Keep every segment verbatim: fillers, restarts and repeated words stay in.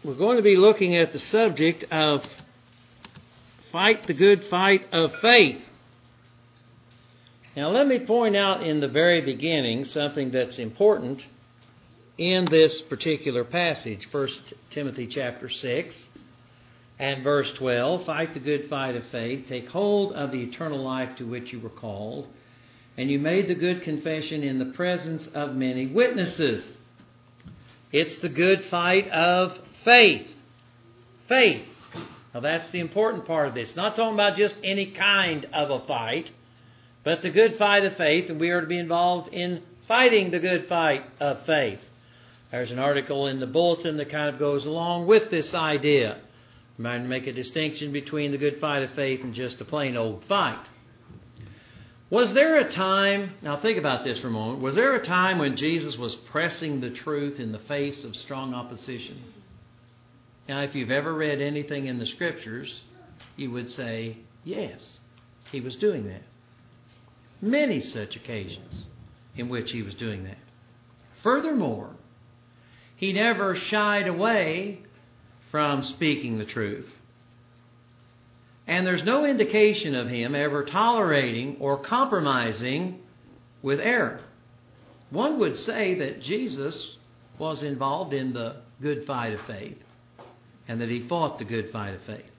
we're going to be looking at the subject of fight the good fight of faith. Now, let me point out in the very beginning something that's important in this particular passage. First Timothy chapter six and verse twelve. Fight the good fight of faith. Take hold of the eternal life to which you were called. And you made the good confession in the presence of many witnesses. It's the good fight of faith. Faith. Now that's the important part of this. Not talking about just any kind of a fight, but the good fight of faith, and we are to be involved in fighting the good fight of faith. There's an article in the bulletin that kind of goes along with this idea. I'm trying to make a distinction between the good fight of faith and just a plain old fight. Was there a time, now think about this for a moment, was there a time when Jesus was pressing the truth in the face of strong opposition? Now, if you've ever read anything in the Scriptures, you would say, yes, he was doing that. Many such occasions in which he was doing that. Furthermore, he never shied away from speaking the truth. And there's no indication of him ever tolerating or compromising with error. One would say that Jesus was involved in the good fight of faith and that he fought the good fight of faith.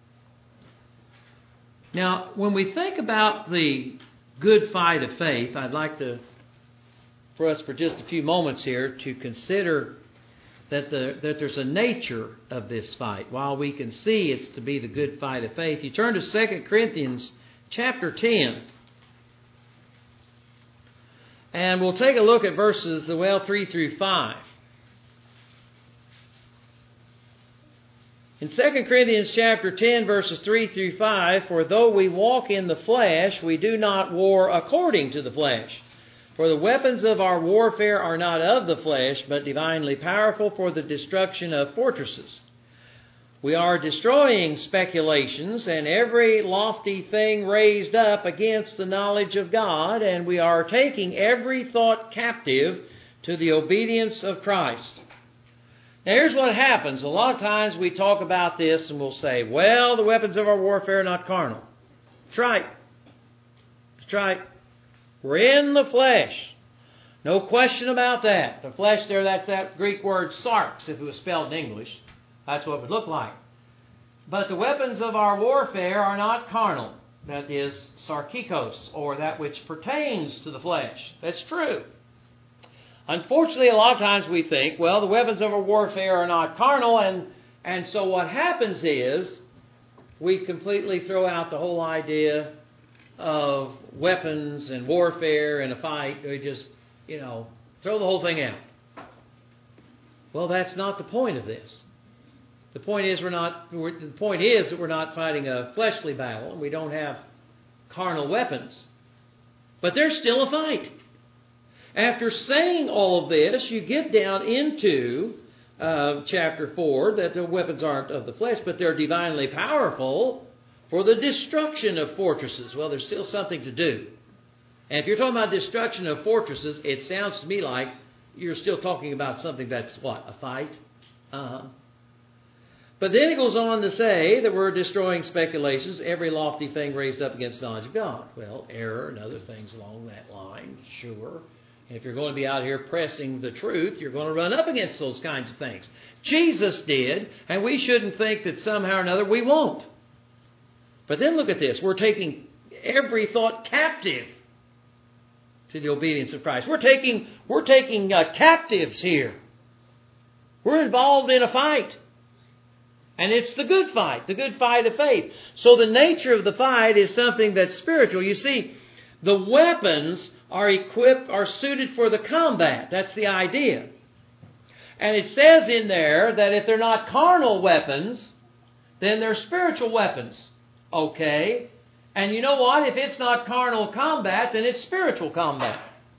Now, when we think about the good fight of faith, I'd like to, for us for just a few moments here, to consider that the that there's a nature of this fight. While we can see it's to be the good fight of faith, you turn to Second Corinthians chapter ten. And we'll take a look at verses, well, three through five. In Second Corinthians chapter ten, verses three through five, for though we walk in the flesh, we do not war according to the flesh. For the weapons of our warfare are not of the flesh, but divinely powerful for the destruction of fortresses. We are destroying speculations and every lofty thing raised up against the knowledge of God, and we are taking every thought captive to the obedience of Christ. Now, here's what happens. A lot of times we talk about this and we'll say, well, the weapons of our warfare are not carnal. That's right. That's right. We're in the flesh. No question about that. The flesh there, that's that Greek word sarx, if it was spelled in English. That's what it would look like. But the weapons of our warfare are not carnal. That is sarkikos, or that which pertains to the flesh. That's true. Unfortunately, a lot of times we think, well, the weapons of our warfare are not carnal, and, and so what happens is we completely throw out the whole idea of weapons and warfare and a fight. We just, you know, throw the whole thing out. Well, that's not the point of this. The point is we're not. We're, the point is that we're not fighting a fleshly battle, and we don't have carnal weapons. But there's still a fight. After saying all of this, you get down into uh, chapter four, that the weapons aren't of the flesh, but they're divinely powerful for the destruction of fortresses. Well, there's still something to do. And if you're talking about destruction of fortresses, it sounds to me like you're still talking about something that's what? A fight? Uh-huh. But then it goes on to say that we're destroying speculations, every lofty thing raised up against the knowledge of God. Well, error and other things along that line, sure. And if you're going to be out here pressing the truth, you're going to run up against those kinds of things. Jesus did, and we shouldn't think that somehow or another we won't. But then look at this. We're taking every thought captive to the obedience of Christ. We're taking, we're taking uh, captives here. We're involved in a fight. And it's the good fight, the good fight of faith. So the nature of the fight is something that's spiritual. You see, the weapons are equipped, are suited for the combat. That's the idea. And it says in there that if they're not carnal weapons, then they're spiritual weapons. Okay. And you know what? If it's not carnal combat, then it's spiritual combat.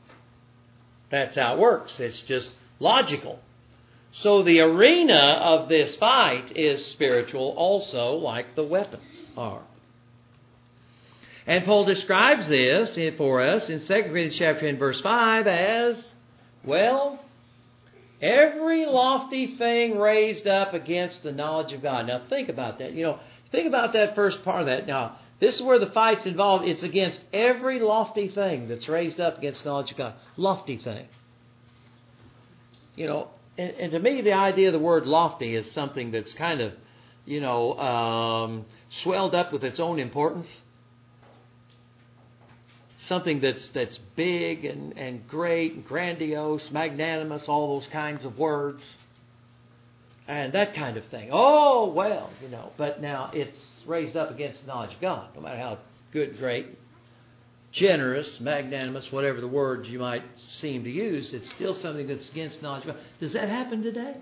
That's how it works. It's just logical. So the arena of this fight is spiritual also, like the weapons are. And Paul describes this for us in Second Corinthians chapter ten, verse five as, well, Every lofty thing raised up against the knowledge of God. Now think about that. You know, think about that first part of that. Now, this is where the fight's involved. It's against every lofty thing that's raised up against knowledge of God. Lofty thing. You know, and, and to me, the idea of the word lofty is something that's kind of, you know, um, swelled up with its own importance. Something that's that's big and, and great and grandiose, magnanimous, all those kinds of words. And that kind of thing. Oh, well, you know. But now it's raised up against the knowledge of God. No matter how good, great, generous, magnanimous, whatever the words you might seem to use, it's still something that's against knowledge of God. Does that happen today?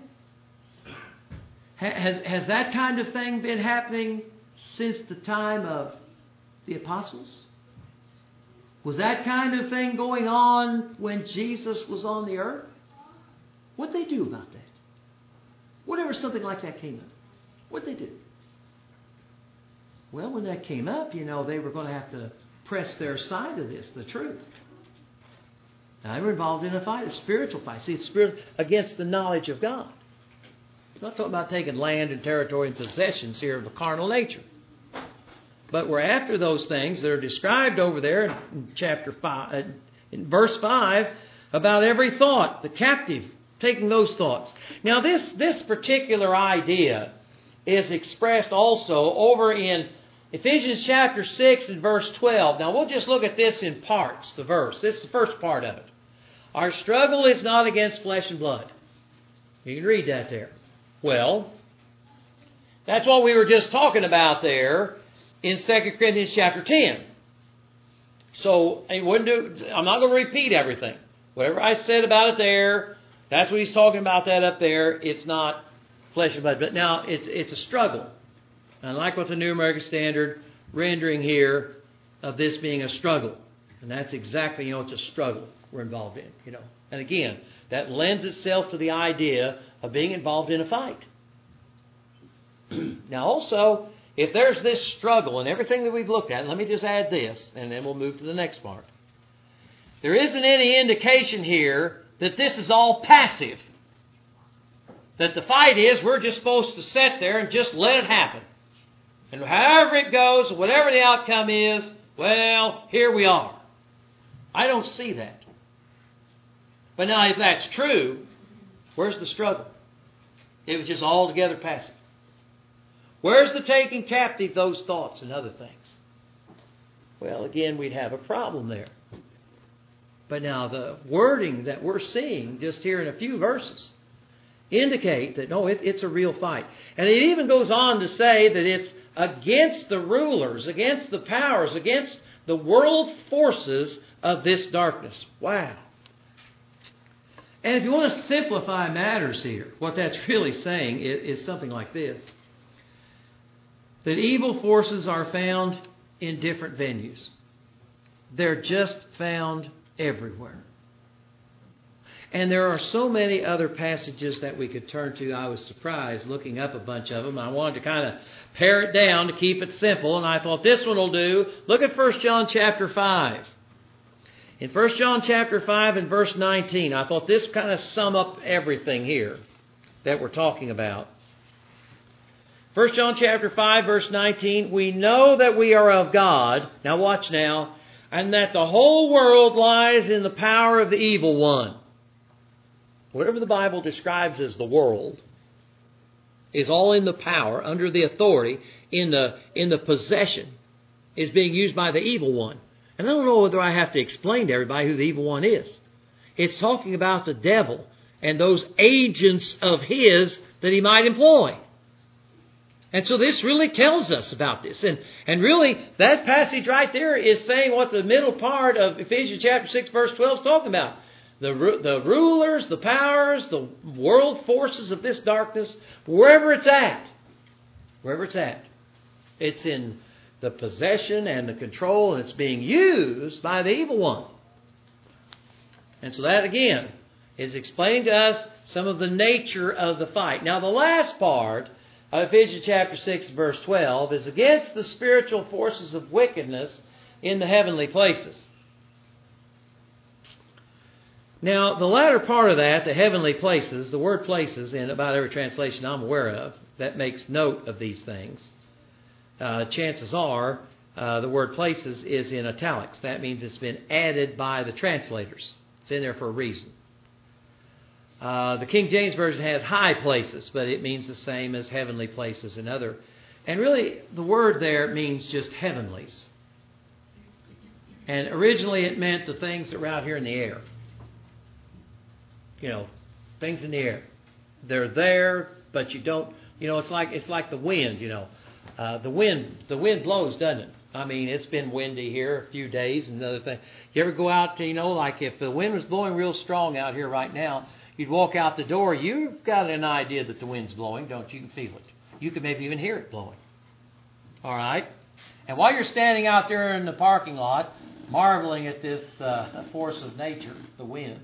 Has, has that kind of thing been happening since the time of the apostles? Was that kind of thing going on when Jesus was on the earth? What'd they do about that? Whenever something like that came up, what'd they do? Well, when that came up, you know, they were going to have to press their side of this, the truth. Now, they were involved in a fight, a spiritual fight. See, it's spirit against the knowledge of God. I'm not talking about taking land and territory and possessions here of a carnal nature. But we're after those things that are described over there in chapter five, in verse five, about every thought, the captive, taking those thoughts. Now, this, this particular idea is expressed also over in Ephesians chapter six and verse twelve. Now, we'll just look at this in parts, the verse. This is the first part of it. Our struggle is not against flesh and blood. You can read that there. Well, that's what we were just talking about there in Second Corinthians chapter ten. So it wouldn't do, I'm not going to repeat everything. Whatever I said about it there, that's what he's talking about that up there. It's not flesh and blood. But now it's it's a struggle. And like with the New American Standard rendering here of this being a struggle. And that's exactly, you know, it's a struggle we're involved in, you know. And again, that lends itself to the idea of being involved in a fight. Now also, if there's this struggle and everything that we've looked at, let me just add this, and then we'll move to the next part. There isn't any indication here that this is all passive. That the fight is we're just supposed to sit there and just let it happen. And however it goes, whatever the outcome is, well, here we are. I don't see that. But now if that's true, where's the struggle? It was just altogether passive. Where's the taking captive those thoughts and other things? Well, again, we'd have a problem there. But now the wording that we're seeing just here in a few verses indicate that, no, it, it's a real fight. And it even goes on to say that it's against the rulers, against the powers, against the world forces of this darkness. Wow. And if you want to simplify matters here, what that's really saying is, is something like this. That evil forces are found in different venues. They're just found everywhere. And there are so many other passages that we could turn to. I was surprised looking up a bunch of them. I wanted to kind of pare it down to keep it simple, and I thought this one will do. Look at First John chapter five. In First John chapter five and verse nineteen, I thought this kind of sum up everything here that we're talking about. First John chapter five, verse nineteen, we know that we are of God. Now watch now. And that the whole world lies in the power of the evil one. Whatever the Bible describes as the world is all in the power, under the authority, in the, in the possession, is being used by the evil one. And I don't know whether I have to explain to everybody who the evil one is. It's talking about the devil and those agents of his that he might employ. And so this really tells us about this. And, and really, that passage right there is saying what the middle part of Ephesians chapter six, verse twelve is talking about. The, the rulers, the powers, the world forces of this darkness, wherever it's at, wherever it's at, it's in the possession and the control, and it's being used by the evil one. And so that, again, is explaining to us some of the nature of the fight. Now, the last part of Ephesians chapter six, verse twelve, is against the spiritual forces of wickedness in the heavenly places. Now, the latter part of that, the heavenly places, the word places in about every translation I'm aware of that makes note of these things, uh, chances are uh, the word places is in italics. That means it's been added by the translators. It's in there for a reason. Uh, the King James Version has high places, but it means the same as heavenly places and other. And really, the word there means just heavenlies. And originally it meant the things that were out here in the air. You know, things in the air. They're there, but you don't, you know, it's like it's like the wind, you know. Uh, the wind the wind blows, doesn't it? I mean, it's been windy here a few days and another thing. You ever go out to, you know, like if the wind was blowing real strong out here right now, you'd walk out the door, you've got an idea that the wind's blowing, don't you? You can feel it. You can maybe even hear it blowing. All right? And while you're standing out there in the parking lot, marveling at this uh, force of nature, the wind,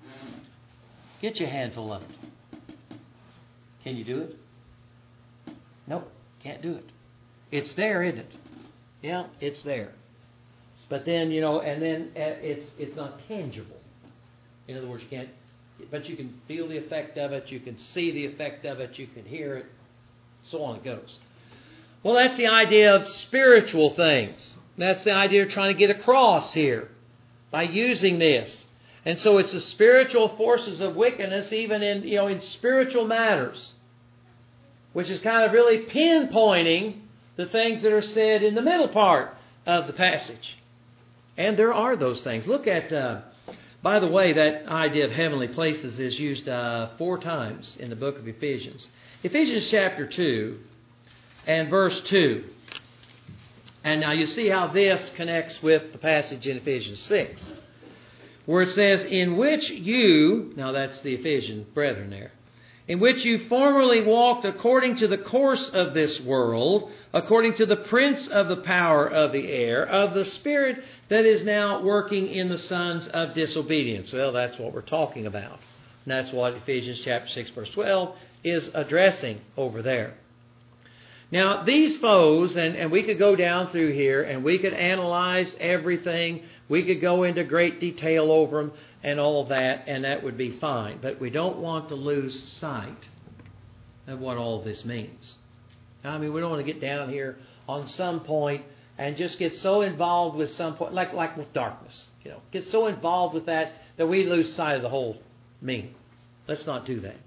get your handful of it. Can you do it? Nope, can't do it. It's there, isn't it? Yeah, it's there. But then, you know, and then it's it's not tangible. In other words, you can't, but you can feel the effect of it, you can see the effect of it, you can hear it, so on it goes. Well, that's the idea of spiritual things. That's the idea of trying to get across here by using this. And so it's the spiritual forces of wickedness, even in, you know, in spiritual matters, which is kind of really pinpointing the things that are said in the middle part of the passage. And there are those things. Look at, uh, by the way, that idea of heavenly places is used uh, four times in the book of Ephesians. Ephesians chapter two and verse two. And now you see how this connects with the passage in Ephesians six, where it says, in which you, now that's the Ephesian brethren there, in which you formerly walked according to the course of this world, according to the prince of the power of the air, of the spirit that is now working in the sons of disobedience. Well, that's what we're talking about. And that's what Ephesians chapter six, verse twelve is addressing over there. Now, these foes, and, and we could go down through here and we could analyze everything. We could go into great detail over them and all of that, and that would be fine. But we don't want to lose sight of what all this means. I mean, we don't want to get down here on some point and just get so involved with some point, like, like with darkness, you know, get so involved with that that we lose sight of the whole meaning. Let's not do that.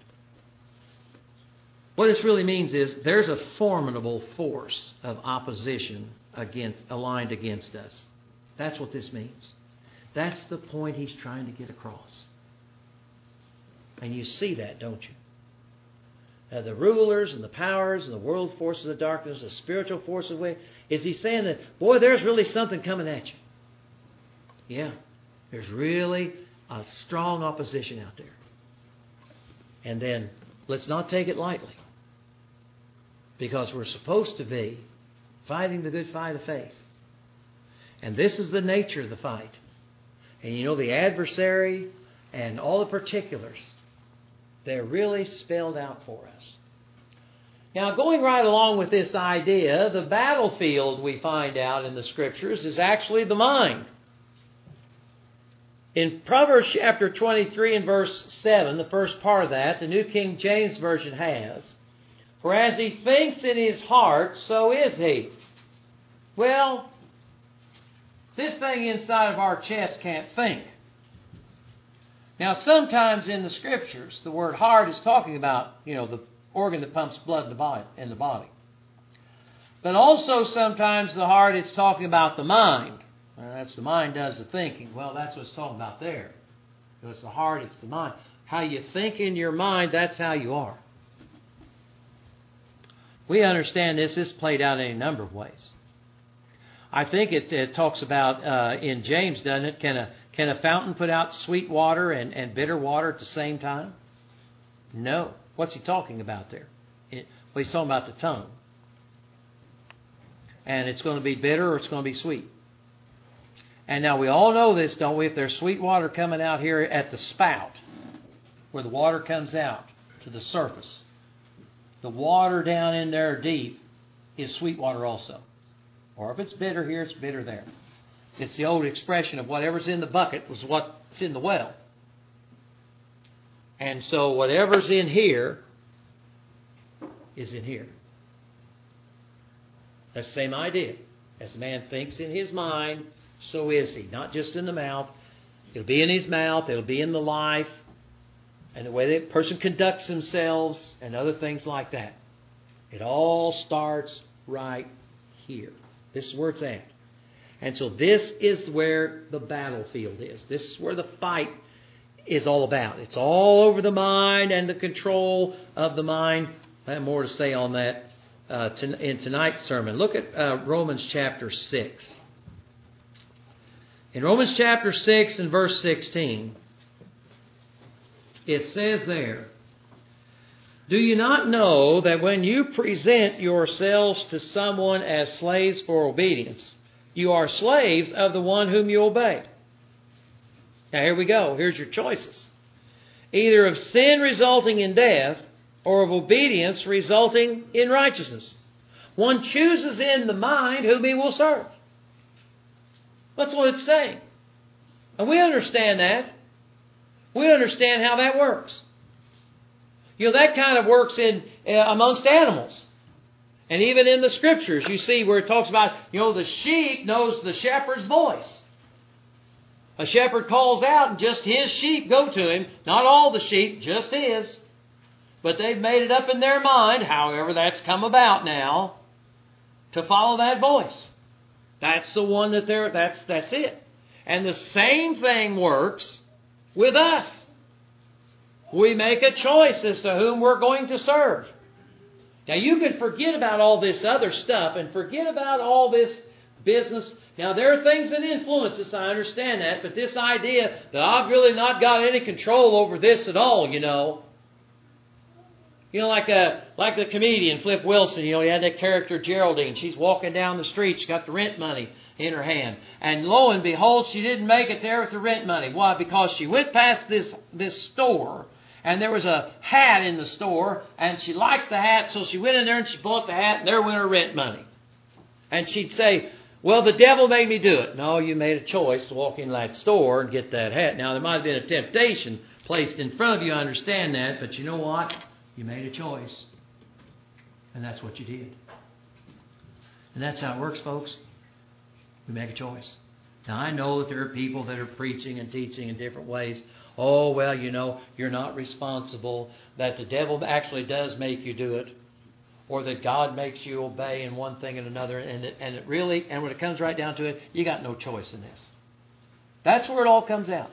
What this really means is there's a formidable force of opposition against, aligned against us. That's what this means. That's the point he's trying to get across. And you see that, don't you? Uh, the rulers and the powers and the world forces of darkness, the spiritual forces of wickedness. Is he saying that, boy, there's really something coming at you? Yeah, there's really a strong opposition out there. And then let's not take it lightly. Because we're supposed to be fighting the good fight of faith. And this is the nature of the fight. And you know, the adversary and all the particulars, they're really spelled out for us. Now, going right along with this idea, the battlefield we find out in the Scriptures is actually the mind. In Proverbs chapter twenty-three and verse seven, the first part of that, the New King James Version has, for as he thinks in his heart, so is he. Well, this thing inside of our chest can't think. Now, sometimes in the Scriptures, the word heart is talking about, you know, the organ that pumps blood in the body. In the body. But also sometimes the heart is talking about the mind. Well, that's the mind does the thinking. Well, that's what it's talking about there. It's the heart, it's the mind. How you think in your mind, that's how you are. We understand this. This is played out in a number of ways. I think it, it talks about uh, in James, doesn't it? Can a can a fountain put out sweet water and, and bitter water at the same time? No. What's he talking about there? It, well, he's talking about the tongue. And it's going to be bitter or it's going to be sweet. And now we all know this, don't we? If there's sweet water coming out here at the spout, where the water comes out to the surface, the water down in there deep is sweet water also. Or if it's bitter here, it's bitter there. It's the old expression of whatever's in the bucket was what's in the well. And so whatever's in here is in here. That's the same idea. As a man thinks in his mind, so is he. Not just in the mouth. It'll be in his mouth. It'll be in the life. And the way that person conducts themselves and other things like that. It all starts right here. This is where it's at. And so this is where the battlefield is. This is where the fight is all about. It's all over the mind and the control of the mind. I have more to say on that uh, to, in tonight's sermon. Look at uh, Romans chapter six. In Romans chapter six and verse sixteen, it says there, "Do you not know that when you present yourselves to someone as slaves for obedience, you are slaves of the one whom you obey?" Now here we go. Here's your choices. Either of sin resulting in death or of obedience resulting in righteousness. One chooses in the mind whom he will serve. That's what it's saying. And we understand that. We understand how that works. You know, that kind of works in uh, amongst animals. And even in the Scriptures, you see where it talks about, you know, the sheep knows the shepherd's voice. A shepherd calls out and just his sheep go to him. Not all the sheep, just his. But they've made it up in their mind, however that's come about now, to follow that voice. That's the one that they're, that's, that's it. And the same thing works with us. We make a choice as to whom we're going to serve. Now you can forget about all this other stuff and forget about all this business. Now there are things that influence us, I understand that, but this idea that I've really not got any control over this at all, you know. You know, like a like the comedian Flip Wilson, you know, he had that character Geraldine. She's walking down the street, she's got the rent money in her hand. And lo and behold, she didn't make it there with the rent money. Why? Because she went past this, this store, and there was a hat in the store, and she liked the hat, so she went in there and she bought the hat, and there went her rent money. And she'd say, "Well, the devil made me do it." No, you made a choice to walk into that store and get that hat. Now, there might have been a temptation placed in front of you, I understand that, but you know what? You made a choice. And that's what you did. And that's how it works, folks. We make a choice. Now, I know that there are people that are preaching and teaching in different ways. Oh, well, you know, you're not responsible. That the devil actually does make you do it. Or that God makes you obey in one thing and another. And it, and it really, and when it comes right down to it, you got no choice in this. That's where it all comes out.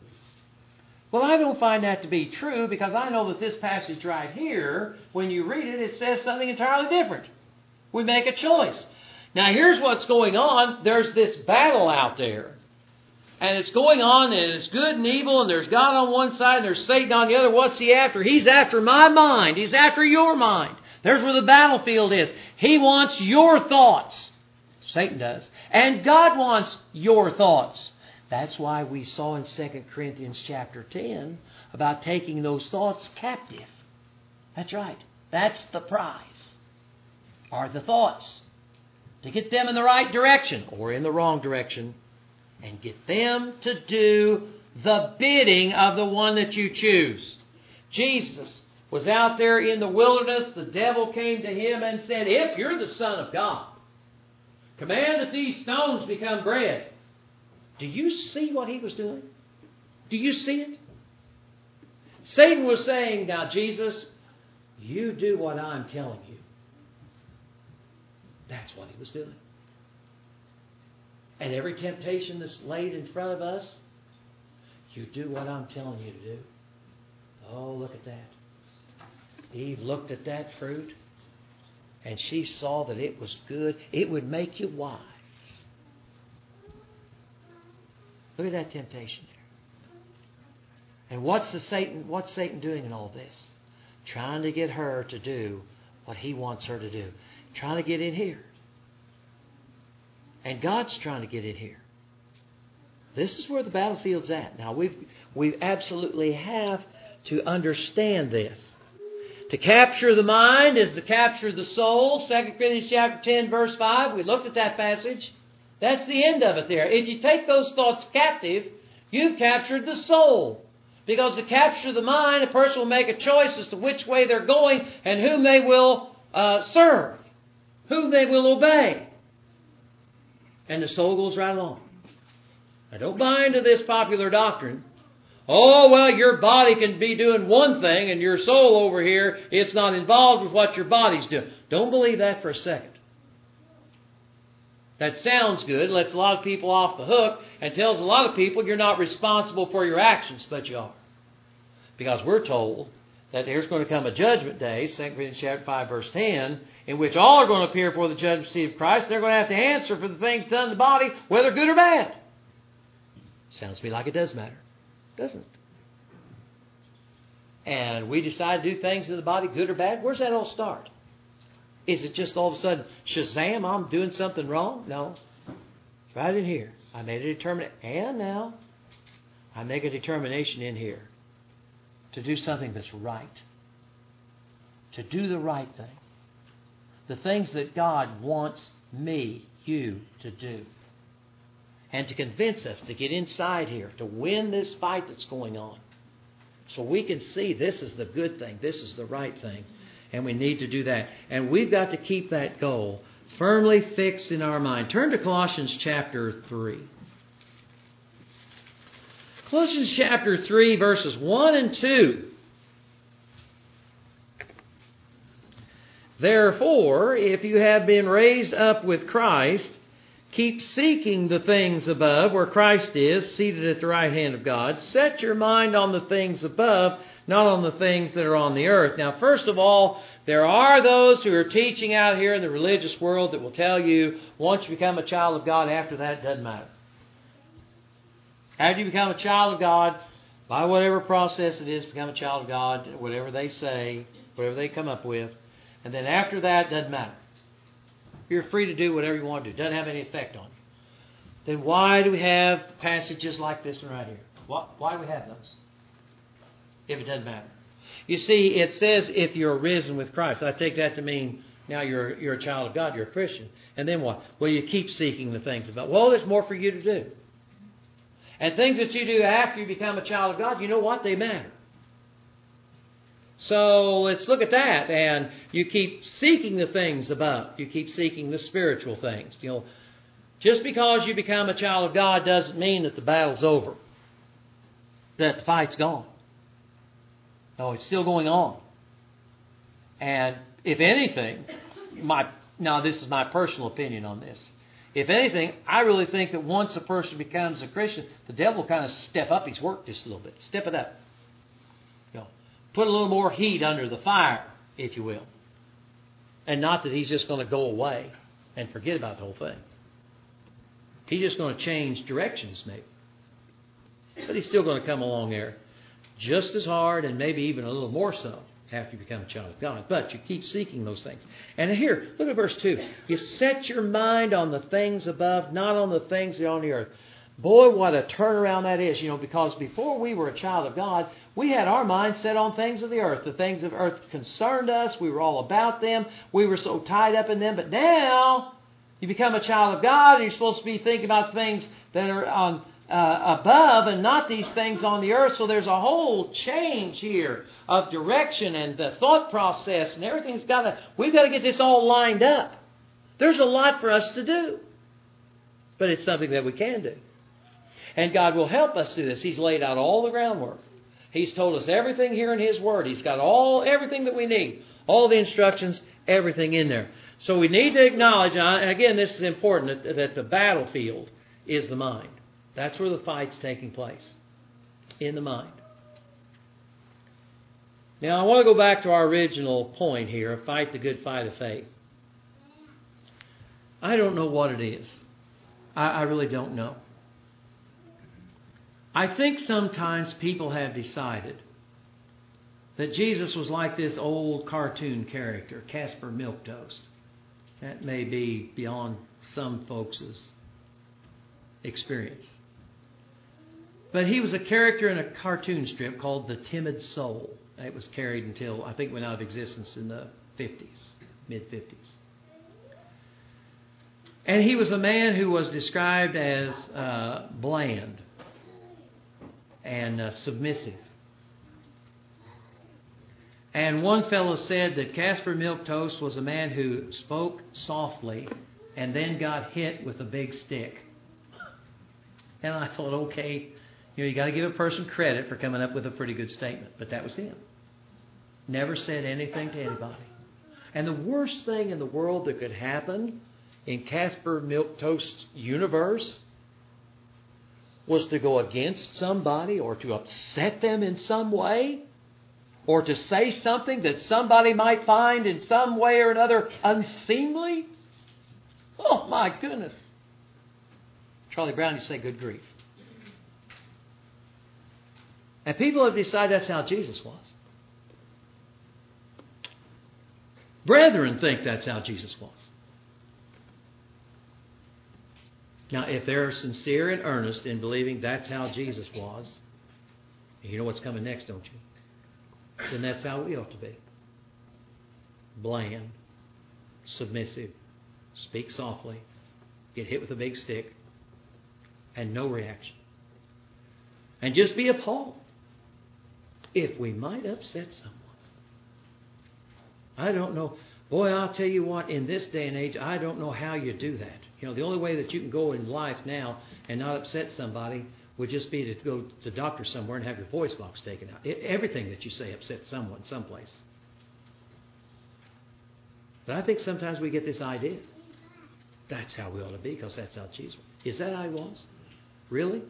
Well, I don't find that to be true because I know that this passage right here, when you read it, it says something entirely different. We make a choice. Now, here's what's going on. There's this battle out there. And it's going on, and it's good and evil, and there's God on one side, and there's Satan on the other. What's he after? He's after my mind. He's after your mind. There's where the battlefield is. He wants your thoughts. Satan does. And God wants your thoughts. That's why we saw in Second Corinthians chapter ten about taking those thoughts captive. That's right. That's the prize. Are the thoughts. To get them in the right direction or in the wrong direction. And get them to do the bidding of the one that you choose. Jesus was out there in the wilderness. The devil came to him and said, "If you're the Son of God, command that these stones become bread." Do you see what he was doing? Do you see it? Satan was saying, "Now, Jesus, you do what I'm telling you." That's what he was doing. And every temptation that's laid in front of us, you do what I'm telling you to do. Oh, look at that. Eve looked at that fruit, and she saw that it was good. It would make you wise. Look at that temptation there. And what's the Satan? What's Satan doing in all this? Trying to get her to do what he wants her to do. Trying to get in here. And God's trying to get in here. This is where the battlefield's at. Now, we we absolutely have to understand this. To capture the mind is to capture the soul. Second Corinthians chapter ten, verse five. We looked at that passage. That's the end of it there. If you take those thoughts captive, you've captured the soul. Because to capture the mind, a person will make a choice as to which way they're going and whom they will uh, serve, whom they will obey. And the soul goes right along. Now don't buy into this popular doctrine. Oh, well, your body can be doing one thing and your soul over here, it's not involved with what your body's doing. Don't believe that for a second. That sounds good, lets a lot of people off the hook, and tells a lot of people you're not responsible for your actions, but you are. Because we're told that there's going to come a judgment day, Second Corinthians chapter five, verse ten, in which all are going to appear before the judgment seat of Christ. They're going to have to answer for the things done in the body, whether good or bad. Sounds to me like it does matter, doesn't it? And we decide to do things in the body, good or bad. Where's that all start? Is it just all of a sudden, Shazam, I'm doing something wrong? No. It's right in here. I made a determination. And now, I make a determination in here to do something that's right. To do the right thing. The things that God wants me, you, to do. And to convince us to get inside here, to win this fight that's going on. So we can see this is the good thing, this is the right thing. And we need to do that. And we've got to keep that goal firmly fixed in our mind. Turn to Colossians chapter three. Colossians chapter three, verses one and two. Therefore, if you have been raised up with Christ, keep seeking the things above, where Christ is, seated at the right hand of God. Set your mind on the things above, not on the things that are on the earth. Now, first of all, there are those who are teaching out here in the religious world that will tell you once you become a child of God, after that, it doesn't matter. After you become a child of God, by whatever process it is, become a child of God, whatever they say, whatever they come up with, and then after that, it doesn't matter. You're free to do whatever you want to do. It doesn't have any effect on you. Then why do we have passages like this one right here? Why, why do we have those? If it doesn't matter. You see, it says if you're risen with Christ. I take that to mean now you're you're a child of God, you're a Christian. And then what? Well, you keep seeking the things of God. Well, there's more for you to do. And things that you do after you become a child of God, you know what? They matter. So let's look at that. And you keep seeking the things above. You keep seeking the spiritual things. You know, just because you become a child of God doesn't mean that the battle's over, that the fight's gone. No, it's still going on. And if anything, my now this is my personal opinion on this. If anything, I really think that once a person becomes a Christian, the devil will kind of step up his work just a little bit. Step it up. You know, put a little more heat under the fire, if you will. And not that he's just going to go away and forget about the whole thing. He's just going to change directions, maybe. But he's still going to come along there just as hard and maybe even a little more so after you become a child of God. But you keep seeking those things. And here, look at verse two. You set your mind on the things above, not on the things that are on the earth. Boy, what a turnaround that is, you know, because before we were a child of God, we had our mind set on things of the earth. The things of earth concerned us. We were all about them. We were so tied up in them. But now, you become a child of God, and you're supposed to be thinking about things that are on uh, above and not these things on the earth. So there's a whole change here of direction and the thought process and everything's got to, we've got to get this all lined up. There's a lot for us to do. But it's something that we can do. And God will help us do this. He's laid out all the groundwork. He's told us everything here in His Word. He's got all everything that we need. All the instructions, everything in there. So we need to acknowledge, and again, this is important, that, that the battlefield is the mind. That's where the fight's taking place. In the mind. Now, I want to go back to our original point here, fight the good fight of faith. I don't know what it is. I, I really don't know. I think sometimes people have decided that Jesus was like this old cartoon character, Casper Milquetoast. That may be beyond some folks' experience. But he was a character in a cartoon strip called The Timid Soul. It was carried until, I think, went out of existence in the fifties, mid-fifties. And he was a man who was described as uh, bland and uh, submissive. And one fellow said that Caspar Milquetoast was a man who spoke softly and then got hit with a big stick. And I thought, okay, you know, you got to give a person credit for coming up with a pretty good statement. But that was him. Never said anything to anybody. And the worst thing in the world that could happen in Caspar Milquetoast's universe was to go against somebody or to upset them in some way or to say something that somebody might find in some way or another unseemly. Oh, my goodness. Charlie Brown used to say, good grief. And people have decided that's how Jesus was. Brethren think that's how Jesus was. Now, if they're sincere and earnest in believing that's how Jesus was, you know what's coming next, don't you? Then that's how we ought to be. Bland, submissive, speak softly, get hit with a big stick, and no reaction. And just be appalled if we might upset someone. I don't know. Boy, I'll tell you what, in this day and age, I don't know how you do that. You know, the only way that you can go in life now and not upset somebody would just be to go to the doctor somewhere and have your voice box taken out. It, everything that you say upsets someone someplace. But I think sometimes we get this idea. That's how we ought to be because that's how Jesus was. Is that how he was? Really?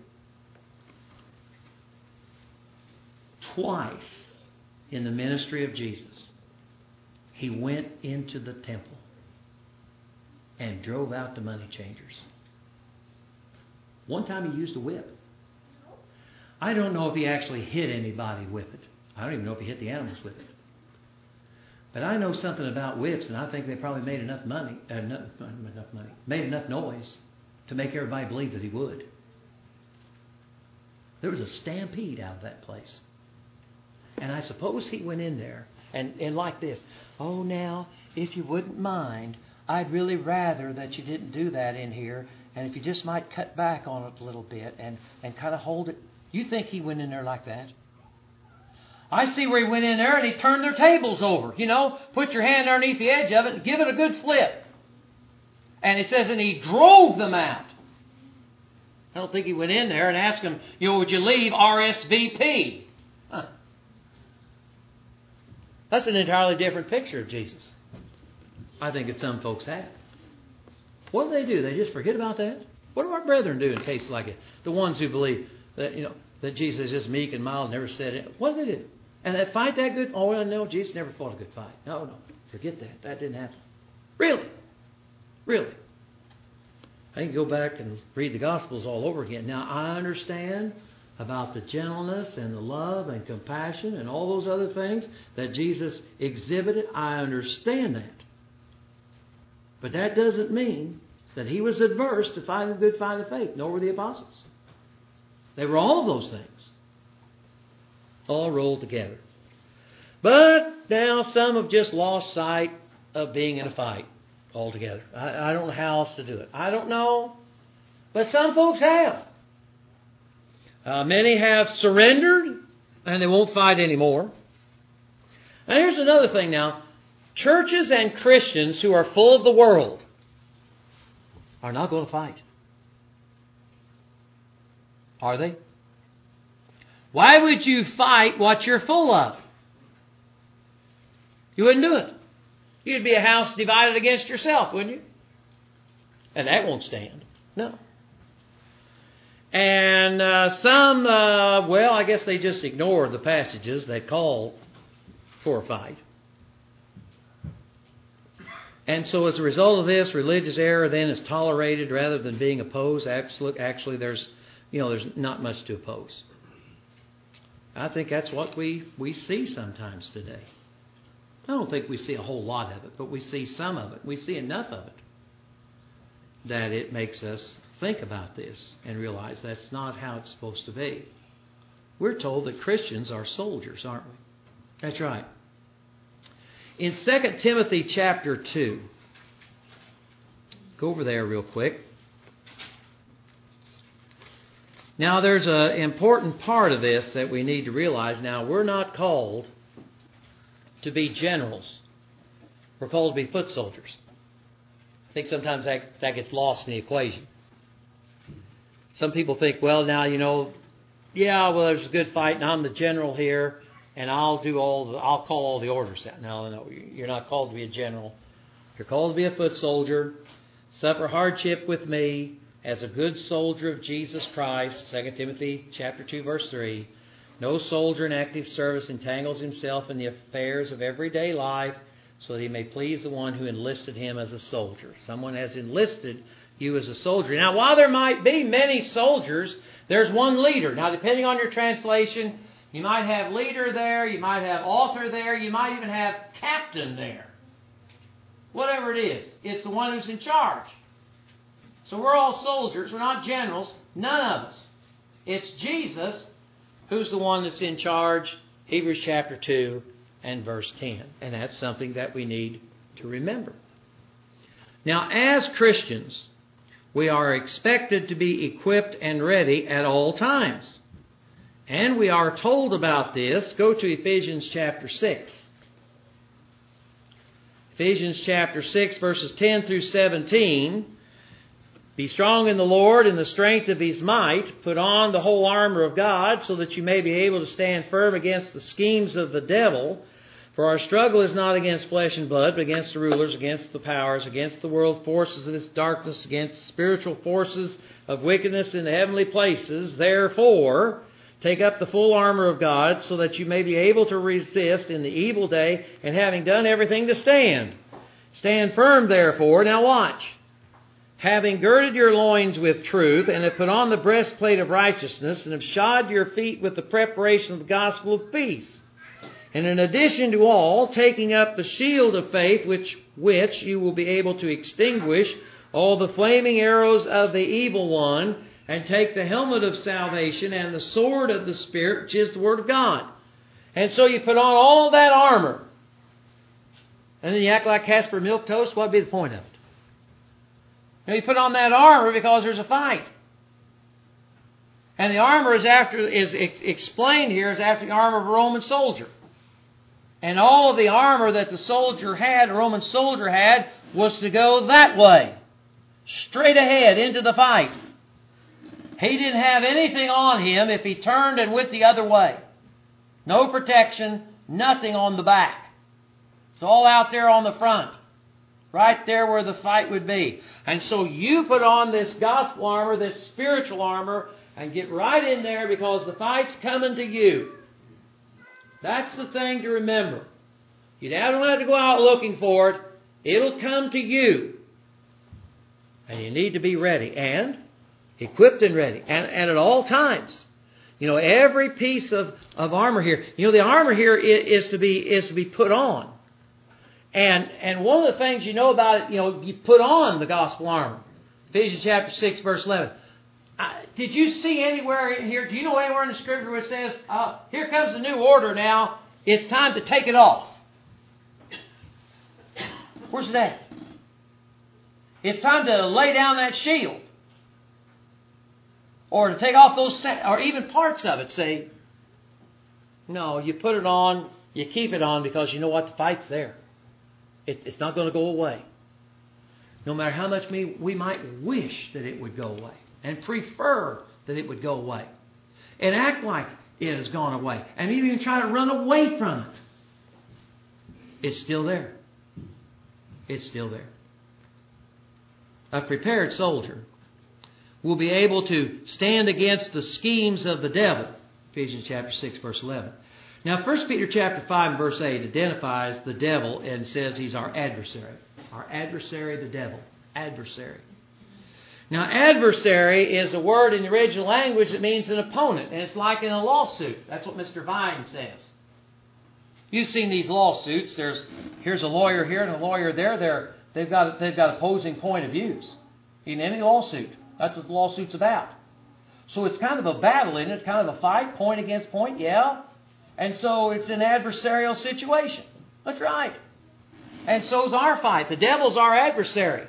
Twice in the ministry of Jesus, he went into the temple and drove out the money changers. One time he used a whip. I don't know if he actually hit anybody with it. I don't even know if he hit the animals with it. But I know something about whips, and I think they probably made enough money, uh, enough, enough money, made enough noise to make everybody believe that he would. There was a stampede out of that place. And I suppose he went in there and, and like this, oh, now, if you wouldn't mind, I'd really rather that you didn't do that in here. And if you just might cut back on it a little bit and, and kind of hold it. You think he went in there like that? I see where he went in there and he turned their tables over. You know, put your hand underneath the edge of it and give it a good flip. And it says, and he drove them out. I don't think he went in there and asked them, you know, would you leave R S V P? Huh. That's an entirely different picture of Jesus. I think that some folks have. What do they do? They just forget about that? What do our brethren do in cases like it? The ones who believe that, you know, that Jesus is just meek and mild, never said it. What do they do? And that fight that good? Oh, well, no, Jesus never fought a good fight. No, no, forget that. That didn't happen. Really? Really? I can go back and read the Gospels all over again. Now, I understand about the gentleness and the love and compassion and all those other things that Jesus exhibited. I understand that. But that doesn't mean that he was adverse to fighting the good fight of faith, nor were the apostles. They were all those things, all rolled together. But now some have just lost sight of being in a fight altogether. I, I don't know how else to do it. I don't know, but some folks have. Uh, many have surrendered, and they won't fight anymore. And here's another thing now. Churches and Christians who are full of the world are not going to fight. Are they? Why would you fight what you're full of? You wouldn't do it. You'd be a house divided against yourself, wouldn't you? And that won't stand. No. And uh, some, uh, well, I guess they just ignore the passages that call for a fight. And so as a result of this, religious error then is tolerated rather than being opposed. Absolutely, actually, there's, you know, there's not much to oppose. I think that's what we, we see sometimes today. I don't think we see a whole lot of it, but we see some of it. We see enough of it that it makes us think about this and realize that's not how it's supposed to be. We're told that Christians are soldiers, aren't we? That's right. In Second Timothy chapter two, go over there real quick. Now there's an important part of this that we need to realize. Now we're not called to be generals. We're called to be foot soldiers. I think sometimes that, that gets lost in the equation. Some people think, well, now, you know, yeah, well, there's a good fight, and I'm the general here, and I'll do all the, I'll call all the orders out. No, no, you're not called to be a general. You're called to be a foot soldier, suffer hardship with me as a good soldier of Jesus Christ, Second Timothy chapter two, verse three. No soldier in active service entangles himself in the affairs of everyday life so that he may please the one who enlisted him as a soldier. Someone has enlisted you as a soldier. Now, while there might be many soldiers, there's one leader. Now, depending on your translation, you might have leader there, you might have author there, you might even have captain there. Whatever it is, it's the one who's in charge. So we're all soldiers, we're not generals, none of us. It's Jesus who's the one that's in charge, Hebrews chapter two and verse ten. And that's something that we need to remember. Now, as Christians, we are expected to be equipped and ready at all times. And we are told about this. Go to Ephesians chapter six. Ephesians chapter six, verses ten through seventeen. Be strong in the Lord in the strength of His might. Put on the whole armor of God so that you may be able to stand firm against the schemes of the devil. For our struggle is not against flesh and blood, but against the rulers, against the powers, against the world forces of this darkness, against spiritual forces of wickedness in the heavenly places. Therefore, take up the full armor of God so that you may be able to resist in the evil day, and having done everything to stand. Stand firm, therefore. Now watch. Having girded your loins with truth, and have put on the breastplate of righteousness, and have shod your feet with the preparation of the gospel of peace. And in addition to all, taking up the shield of faith, which which you will be able to extinguish all the flaming arrows of the evil one, and take the helmet of salvation and the sword of the Spirit, which is the Word of God. And so you put on all that armor. And then you act like Casper Milquetoast. What would be the point of it? Now you put on that armor because there's a fight. And the armor is after is ex- explained here is after the armor of a Roman soldier. And all of the armor that the soldier had, a Roman soldier had, was to go that way. Straight ahead into the fight. He didn't have anything on him if he turned and went the other way. No protection, nothing on the back. It's all out there on the front. Right there where the fight would be. And so you put on this gospel armor, this spiritual armor, and get right in there because the fight's coming to you. That's the thing to remember. You don't have to go out looking for it. It'll come to you. And you need to be ready. And equipped and ready. And, and at all times. You know, every piece of, of armor here. You know, the armor here is, is to be is to be put on. And and one of the things you know about it, you know, you put on the gospel armor. Ephesians chapter six, verse eleven. I, did you see anywhere in here, do you know anywhere in the Scripture where it says, uh, here comes a new order now, it's time to take it off? Where's that? It's time to lay down that shield. Or to take off those, or even parts of it, say, no, you put it on, you keep it on because you know what, the fight's there. It, it's not going to go away. No matter how much we, we might wish that it would go away. And prefer that it would go away. And act like it has gone away. And even try to run away from it. It's still there. It's still there. A prepared soldier will be able to stand against the schemes of the devil. Ephesians chapter six, verse eleven. Now, First Peter chapter five, verse eight identifies the devil and says he's our adversary. Our adversary, the devil. Adversary. Now, adversary is a word in the original language that means an opponent. And it's like in a lawsuit. That's what Mister Vine says. You've seen these lawsuits. There's Here's a lawyer here and a lawyer there. They're, they've got they've got opposing point of views in any lawsuit. That's what the lawsuit's about. So it's kind of a battle, isn't it? It's kind of a fight, point against point, yeah. And so it's an adversarial situation. That's right. And so's our fight. The devil's our adversary.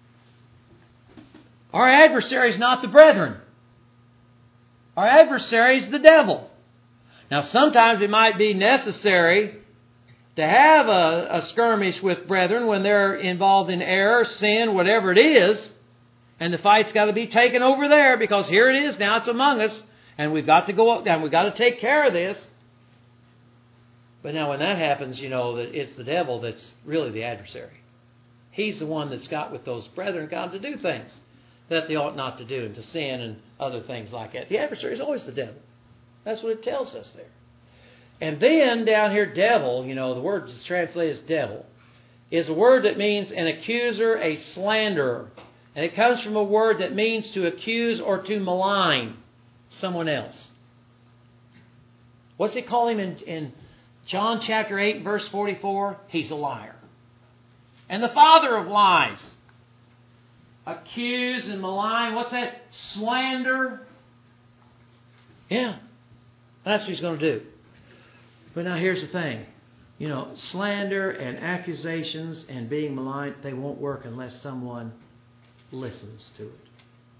Our adversary is not the brethren. Our adversary is the devil. Now, sometimes it might be necessary to have a, a skirmish with brethren when they're involved in error, sin, whatever it is. And the fight's got to be taken over there because here it is now, it's among us. And we've got to go up and we've got to take care of this. But now when that happens, you know that it's the devil that's really the adversary. He's the one that's got with those brethren got to do things that they ought not to do and to sin and other things like that. The adversary is always the devil. That's what it tells us there. And then down here, devil, you know, the word that's translated as devil, is a word that means an accuser, a slanderer. And it comes from a word that means to accuse or to malign someone else. What's he call him in, in John chapter eight, verse forty-four? He's a liar. And the father of lies. Accuse and malign. What's that? Slander. Yeah. That's what he's going to do. But now here's the thing. You know, slander and accusations and being maligned, they won't work unless someone listens to it.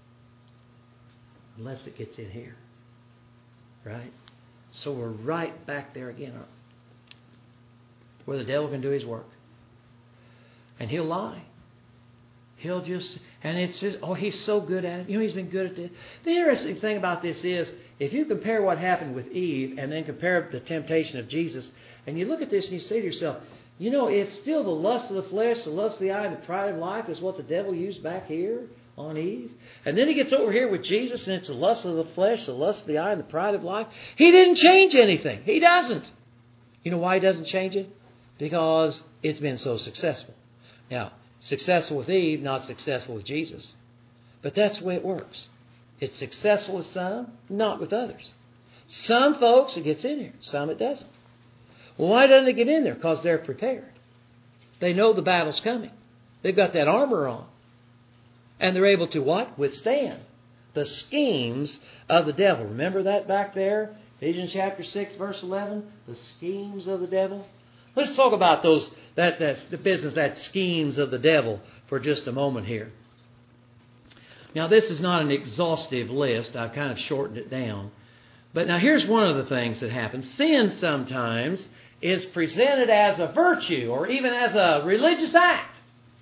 Unless it gets in here. Right? So we're right back there again, aren't we? Where the devil can do his work. And he'll lie. He'll just, and it's just, oh, he's so good at it. You know, he's been good at this. The interesting thing about this is, if you compare what happened with Eve and then compare the temptation of Jesus, and you look at this and you say to yourself, you know, it's still the lust of the flesh, the lust of the eye, and the pride of life is what the devil used back here on Eve. And then he gets over here with Jesus and it's the lust of the flesh, the lust of the eye, and the pride of life. He didn't change anything. He doesn't. You know why he doesn't change it? Because it's been so successful. Now, successful with Eve, not successful with Jesus. But that's the way it works. It's successful with some, not with others. Some folks, it gets in here. Some it doesn't. Well, why doesn't it get in there? Because they're prepared. They know the battle's coming. They've got that armor on. And they're able to what? Withstand the schemes of the devil. Remember that back there? Ephesians chapter six, verse eleven? The schemes of the devil. Let's talk about those, that, that's the business, that schemes of the devil for just a moment here. Now, this is not an exhaustive list. I've kind of shortened it down. But now here's one of the things that happens. Sin sometimes is presented as a virtue or even as a religious act.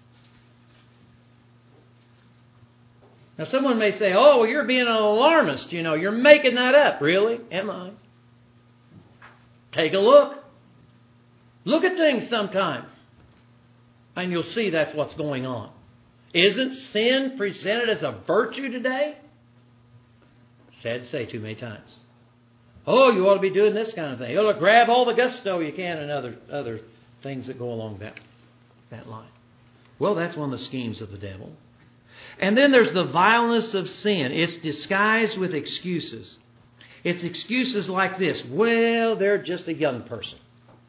Now, someone may say, oh, well, you're being an alarmist. You know, you're making that up. Really? Am I? Take a look. Look at things sometimes, and you'll see that's what's going on. Isn't sin presented as a virtue today? Sad to say too many times. Oh, you ought to be doing this kind of thing. You ought to grab all the gusto you can and other, other things that go along that, that line. Well, that's one of the schemes of the devil. And then there's the vileness of sin. It's disguised with excuses. It's excuses like this. Well, they're just a young person.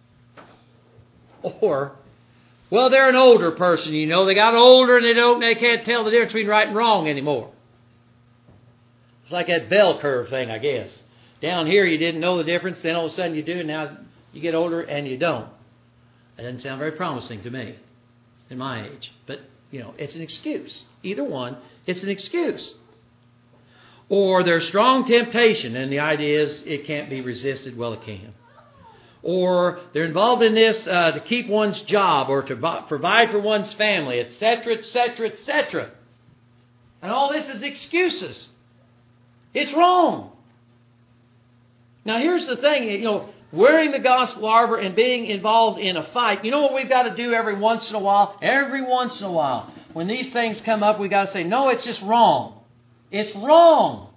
Or, well, they're an older person, you know. They got older and they don't, they can't tell the difference between right and wrong anymore. It's like that bell curve thing, I guess. Down here you didn't know the difference, then all of a sudden you do, and now you get older and you don't. That doesn't sound very promising to me in my age. But, you know, it's an excuse. Either one, it's an excuse. Or there's strong temptation, and the idea is it can't be resisted. Well, it can. Or they're involved in this uh, to keep one's job or to b- provide for one's family, et cetera, et cetera, et cetera. And all this is excuses. It's wrong. Now, here's the thing, you know, wearing the gospel armor and being involved in a fight, you know what we've got to do every once in a while? Every once in a while, when these things come up, we've got to say, no, it's just wrong. It's wrong.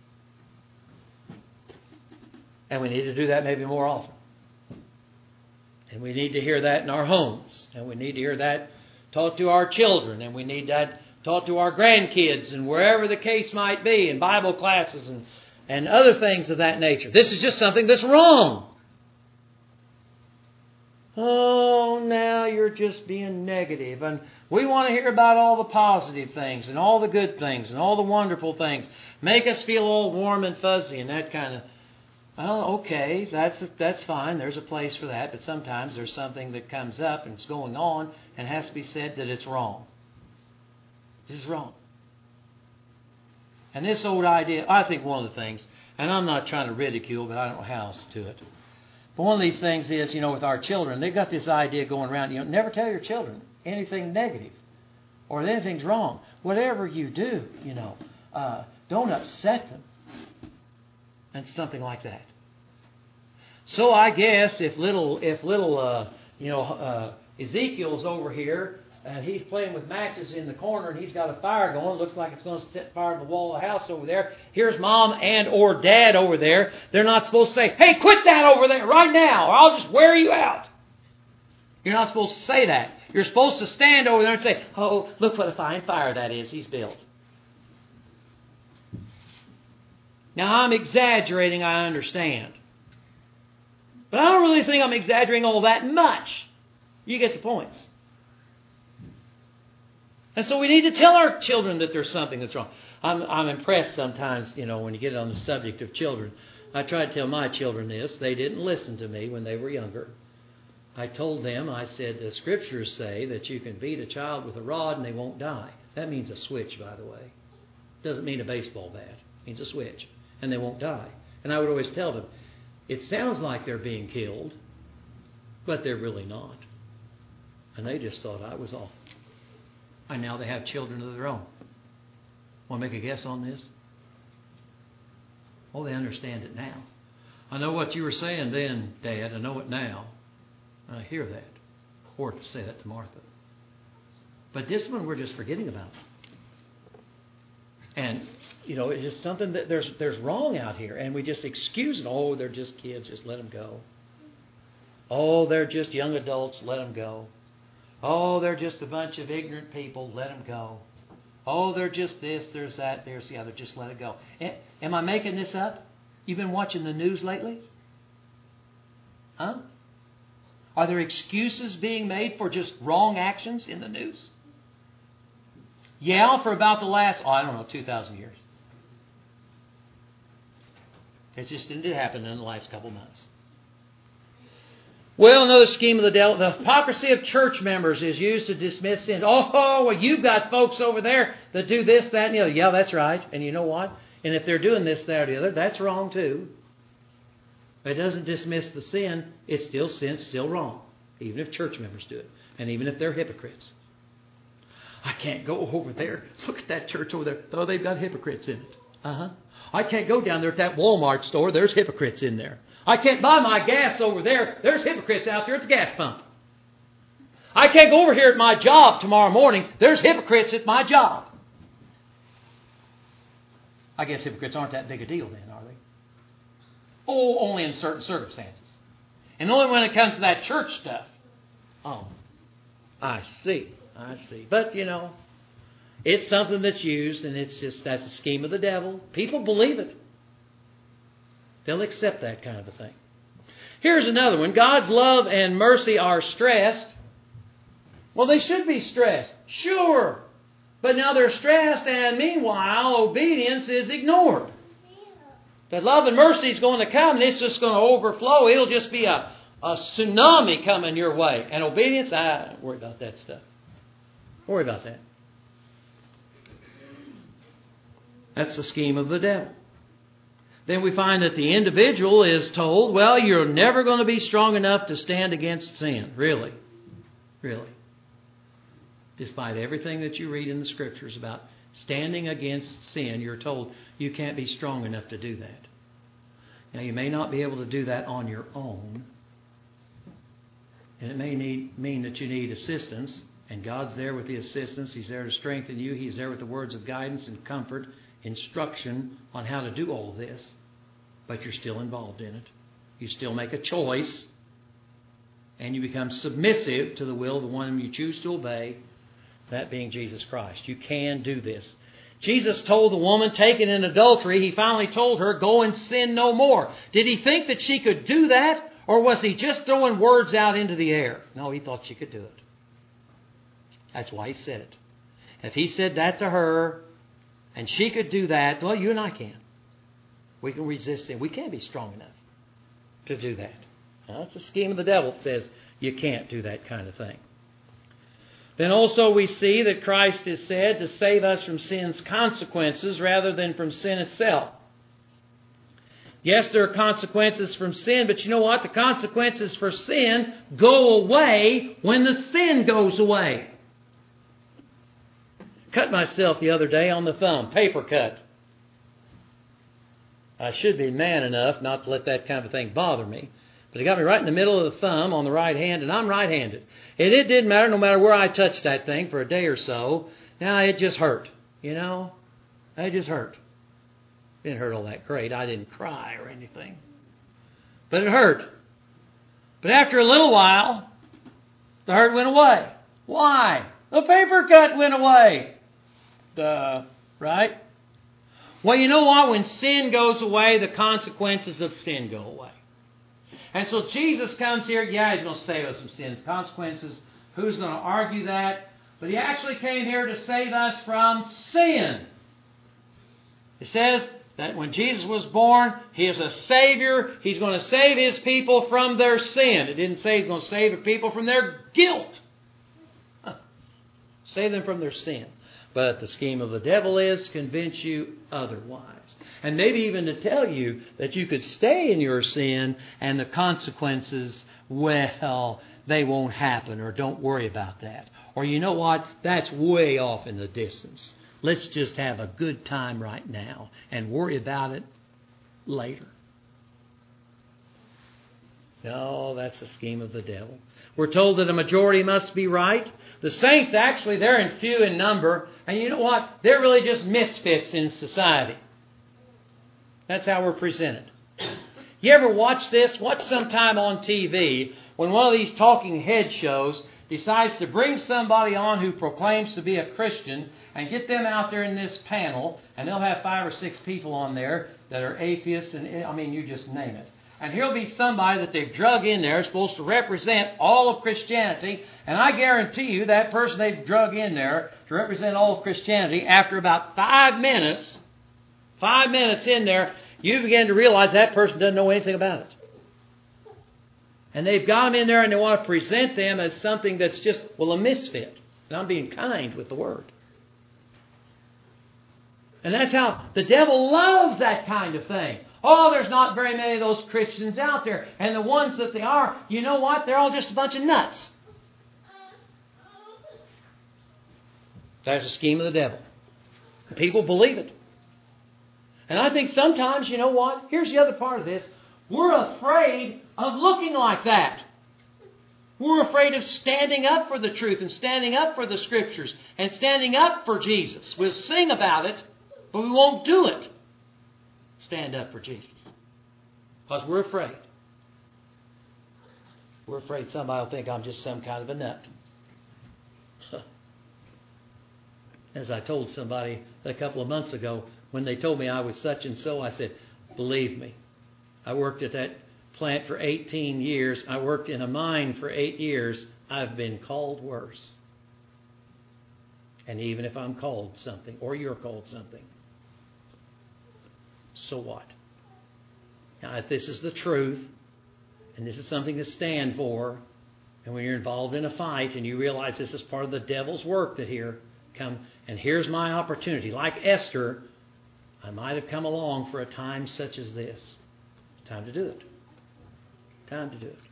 And we need to do that maybe more often. And we need to hear that in our homes. And we need to hear that taught to our children. And we need that taught to our grandkids and wherever the case might be, in Bible classes and, and other things of that nature. This is just something that's wrong. Oh, now you're just being negative. And we want to hear about all the positive things and all the good things and all the wonderful things. Make us feel all warm and fuzzy and that kind of. Well, okay, that's that's fine. There's a place for that. But sometimes there's something that comes up and it's going on and has to be said that it's wrong. This is wrong. And this old idea, I think one of the things, and I'm not trying to ridicule, but I don't know how else to do it. But one of these things is, you know, with our children, they've got this idea going around, you know, never tell your children anything negative or that anything's wrong. Whatever you do, you know, uh, don't upset them. And something like that. So I guess if little, if little, uh, you know, uh, Ezekiel's over here and he's playing with matches in the corner and he's got a fire going, looks like it's going to set fire to the wall of the house over there. Here's mom and or dad over there. They're not supposed to say, hey, quit that over there right now or I'll just wear you out. You're not supposed to say that. You're supposed to stand over there and say, oh, look what a fine fire that is he's built. Now, I'm exaggerating, I understand. But I don't really think I'm exaggerating all that much. You get the points. And so we need to tell our children that there's something that's wrong. I'm, I'm impressed sometimes, you know, when you get on the subject of children. I try to tell my children this. They didn't listen to me when they were younger. I told them, I said, the scriptures say that you can beat a child with a rod and they won't die. That means a switch, by the way. Doesn't mean a baseball bat. It means a switch. And they won't die. And I would always tell them, it sounds like they're being killed, but they're really not. And they just thought I was awful. And now they have children of their own. Want to make a guess on this? Oh, they understand it now. I know what you were saying then, Dad. I know it now. I hear that. Or to say that to Martha. But this one we're just forgetting about. And, you know, it's just something that there's there's wrong out here. And we just excuse it. Oh, they're just kids. Just let them go. Oh, they're just young adults. Let them go. Oh, they're just a bunch of ignorant people. Let them go. Oh, they're just this, there's that, there's the other. Just let it go. Am I making this up? You've been watching the news lately? Huh? Are there excuses being made for just wrong actions in the news? Yeah, for about the last, oh, I don't know, two thousand years. It just didn't happen in the last couple months. Well, another scheme of the devil, the hypocrisy of church members is used to dismiss sins. Oh, well, you've got folks over there that do this, that, and the other. Yeah, that's right. And you know what? And if they're doing this, that, or the other, that's wrong too. It doesn't dismiss the sin. It's still sin, still wrong. Even if church members do it. And even if they're hypocrites. I can't go over there. Look at that church over there. Oh, they've got hypocrites in it. Uh-huh. I can't go down there at that Walmart store. There's hypocrites in there. I can't buy my gas over there. There's hypocrites out there at the gas pump. I can't go over here at my job tomorrow morning. There's hypocrites at my job. I guess hypocrites aren't that big a deal then, are they? Oh, only in certain circumstances. And only when it comes to that church stuff. Oh, I see. I see. But, you know, it's something that's used, and it's just, that's a scheme of the devil. People believe it. They'll accept that kind of a thing. Here's another one. God's love and mercy are stressed. Well, they should be stressed. Sure. But now they're stressed, and meanwhile, obedience is ignored. That love and mercy is going to come, and it's just going to overflow. It'll just be a, a tsunami coming your way. And obedience, I don't worry about that stuff. Don't worry about that. That's the scheme of the devil. Then we find that the individual is told, well, you're never going to be strong enough to stand against sin. Really. Really. Despite everything that you read in the Scriptures about standing against sin, you're told you can't be strong enough to do that. Now, you may not be able to do that on your own. And it may need, mean that you need assistance. And God's there with the assistance. He's there to strengthen you. He's there with the words of guidance and comfort, instruction on how to do all of this. But you're still involved in it. You still make a choice. And you become submissive to the will of the one whom you choose to obey. That being Jesus Christ. You can do this. Jesus told the woman taken in adultery, he finally told her, go and sin no more. Did he think that she could do that? Or was he just throwing words out into the air? No, he thought she could do it. That's why he said it. If he said that to her, and she could do that, well, you and I can. We can resist it. We can't be strong enough to do that. Now, it's a scheme of the devil that says you can't do that kind of thing. Then also we see that Christ is said to save us from sin's consequences rather than from sin itself. Yes, there are consequences from sin, but you know what? The consequences for sin go away when the sin goes away. Cut myself the other day on the thumb, paper cut. I should be man enough not to let that kind of thing bother me. But it got me right in the middle of the thumb on the right hand, and I'm right-handed. And it didn't matter no matter where I touched that thing for a day or so. Now it just hurt, you know. It just hurt. It didn't hurt all that great. I didn't cry or anything. But it hurt. But after a little while, the hurt went away. Why? The paper cut went away. Duh. Right? Well, you know what? When sin goes away, the consequences of sin go away. And so Jesus comes here. Yeah, He's going to save us from sin. Consequences, who's going to argue that? But He actually came here to save us from sin. It says that when Jesus was born, He is a Savior. He's going to save His people from their sin. It didn't say He's going to save the people from their guilt. Huh. Save them from their sin. But the scheme of the devil is to convince you otherwise. And maybe even to tell you that you could stay in your sin and the consequences, well, they won't happen, or don't worry about that. Or you know what? That's way off in the distance. Let's just have a good time right now and worry about it later. No, that's the scheme of the devil. We're told that a majority must be right. The saints, actually, they're in few in number. And you know what? They're really just misfits in society. That's how we're presented. You ever watch this? Watch sometime on T V when one of these talking head shows decides to bring somebody on who proclaims to be a Christian and get them out there in this panel, and they'll have five or six people on there that are atheists, and I mean, you just name it. And here'll be somebody that they've drug in there supposed to represent all of Christianity. And I guarantee you that person they've drug in there to represent all of Christianity, after about five minutes, five minutes in there, you begin to realize that person doesn't know anything about it. And they've got them in there and they want to present them as something that's just, well, a misfit. And I'm being kind with the word. And that's how the devil loves that kind of thing. Oh, there's not very many of those Christians out there. And the ones that they are, you know what? They're all just a bunch of nuts. That's a scheme of the devil. People believe it. And I think sometimes, you know what? Here's the other part of this. We're afraid of looking like that. We're afraid of standing up for the truth and standing up for the Scriptures and standing up for Jesus. We'll sing about it, but we won't do it. Stand up for Jesus. Because we're afraid. We're afraid somebody will think I'm just some kind of a nut. As I told somebody a couple of months ago, when they told me I was such and so, I said, believe me, I worked at that plant for eighteen years. I worked in a mine for eight years. I've been called worse. And even if I'm called something, or you're called something, so what? Now, if this is the truth, and this is something to stand for, and when you're involved in a fight and you realize this is part of the devil's work that here come, and here's my opportunity, like Esther, I might have come along for a time such as this. Time to do it. Time to do it.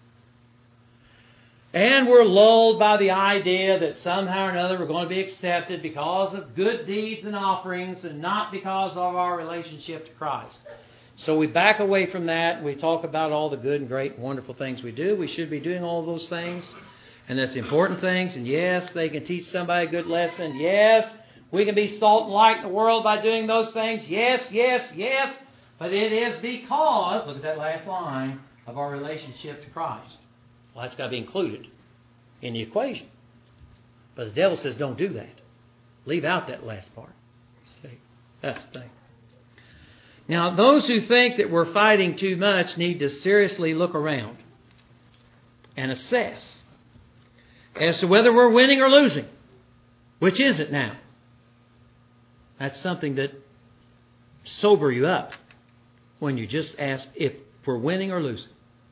And we're lulled by the idea that somehow or another we're going to be accepted because of good deeds and offerings and not because of our relationship to Christ. So we back away from that. We talk about all the good and great and wonderful things we do. We should be doing all those things. And that's important things. And yes, they can teach somebody a good lesson. Yes, we can be salt and light in the world by doing those things. Yes, yes, yes. But it is because, look at that last line, of our relationship to Christ. Well, that's got to be included in the equation. But the devil says, don't do that. Leave out that last part. See, that's the thing. Now, those who think that we're fighting too much need to seriously look around and assess as to whether we're winning or losing. Which is it now? That's something that sober you up when you just ask if we're winning or losing.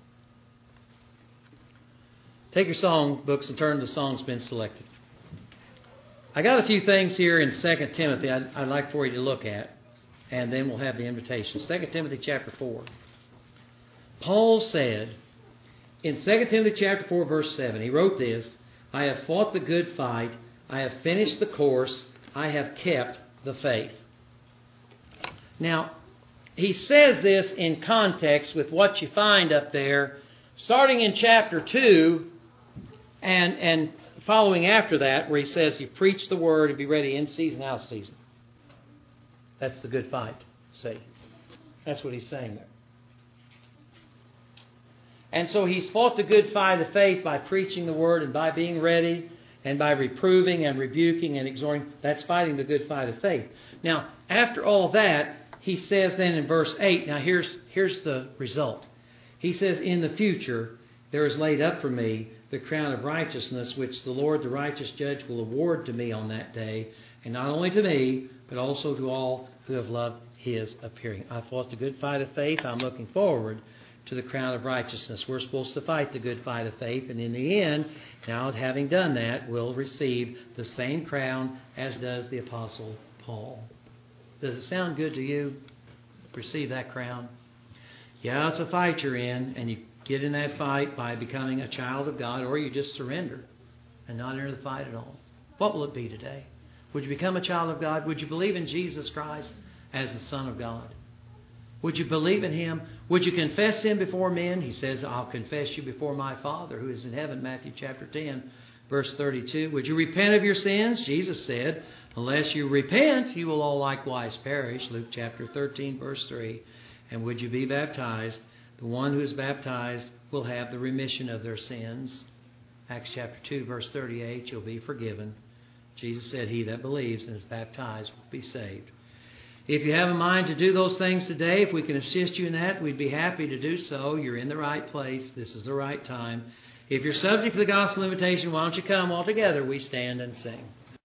Take your song books and turn to the song that's been selected. I got a few things here in Second Timothy I'd, I'd like for you to look at, and then we'll have the invitation. Second Timothy chapter four. Paul said in Second Timothy chapter four, verse seven, he wrote this, I have fought the good fight, I have finished the course, I have kept the faith. Now, he says this in context with what you find up there, starting in chapter two and, and following after that, where he says, you preach the word and be ready in season, out of season. That's the good fight, see. That's what he's saying there. And so he's fought the good fight of faith by preaching the word and by being ready and by reproving and rebuking and exhorting. That's fighting the good fight of faith. Now, after all that, he says then in verse eight, now here's, here's the result. He says, in the future, there is laid up for me the crown of righteousness, which the Lord, the righteous judge, will award to me on that day, and not only to me, but also to all who have loved his appearing. I fought the good fight of faith. I'm looking forward to the crown of righteousness. We're supposed to fight the good fight of faith, and in the end, now having done that, we'll receive the same crown as does the Apostle Paul. Does it sound good to you? Receive that crown? Yeah, it's a fight you're in, and you get in that fight by becoming a child of God, or you just surrender and not enter the fight at all. What will it be today? Would you become a child of God? Would you believe in Jesus Christ as the Son of God? Would you believe in Him? Would you confess Him before men? He says, I'll confess you before my Father who is in heaven, Matthew chapter ten, verse thirty-two. Would you repent of your sins? Jesus said, unless you repent, you will all likewise perish, Luke chapter thirteen, verse three. And would you be baptized? The one who is baptized will have the remission of their sins. Acts chapter two, verse thirty-eight, you'll be forgiven. Jesus said, he that believes and is baptized will be saved. If you have a mind to do those things today, if we can assist you in that, we'd be happy to do so. You're in the right place. This is the right time. If you're subject to the gospel invitation, why don't you come all together? We stand and sing.